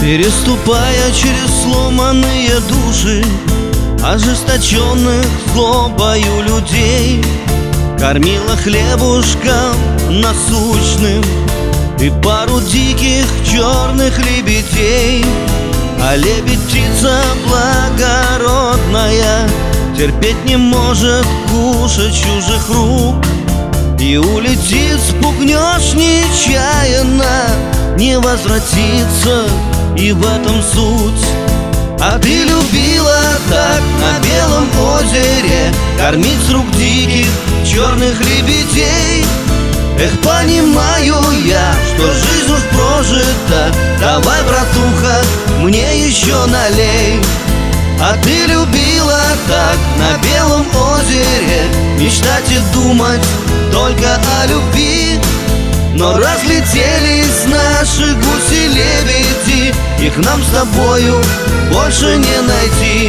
Переступая через сломанные души, ожесточенных злобою людей, кормила хлебушком насущным и пару диких черных лебедей. А лебедь птица благородная, терпеть не может кушать чужих рук, и улетит, спугнешь нечаянно, не возвратится, и в этом суть. А ты любила так на белом озере кормить с рук диких черных лебедей. Эх, понимаю я, что жизнь уж прожита, давай, братуха, мне еще налей. А ты любила так на белом озере мечтать и думать только о любви, но разлетелись наши гуси-лебеди, их нам с тобою больше не найти.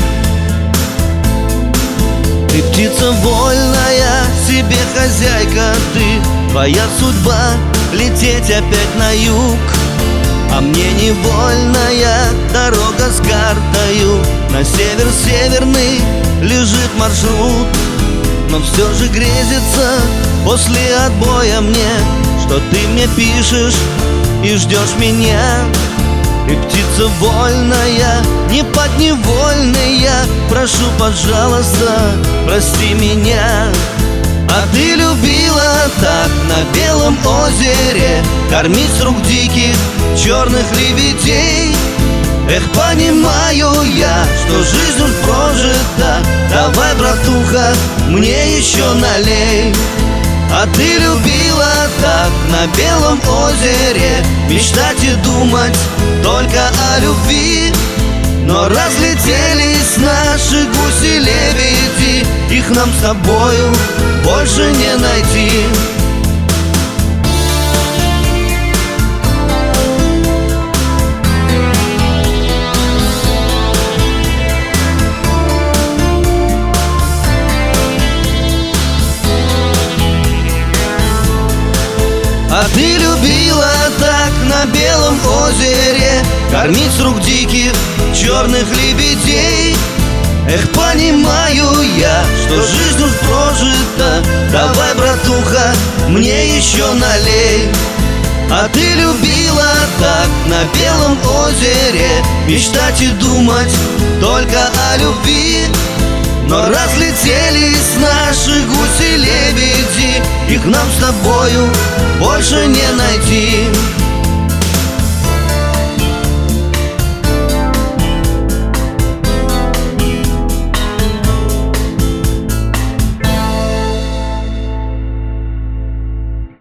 Ты птица вольная, себе хозяйка ты, твоя судьба лететь опять на юг, а мне невольная дорога с картою, на север северный лежит маршрут. Но все же грезится после отбоя мне, что ты мне пишешь и ждешь меня. И птица вольная, не подневольная, прошу, пожалуйста, прости меня. А ты любила так на белом озере кормить с рук диких черных лебедей. Эх, понимаю я, что жизнь уж прожита, давай, братуха, мне еще налей. А ты любила так на белом озере мечтать и думать только о любви, но разлетелись наши гуси-лебеди, их нам с тобою больше не найти. А ты любила так на белом озере кормить с рук диких черных лебедей. Эх, понимаю я, что жизнь уж прожита, давай, братуха, мне еще налей. А ты любила так на белом озере мечтать и думать только о любви, но разлетелись наши гуси-лебеди, их нам с тобою больше не найти.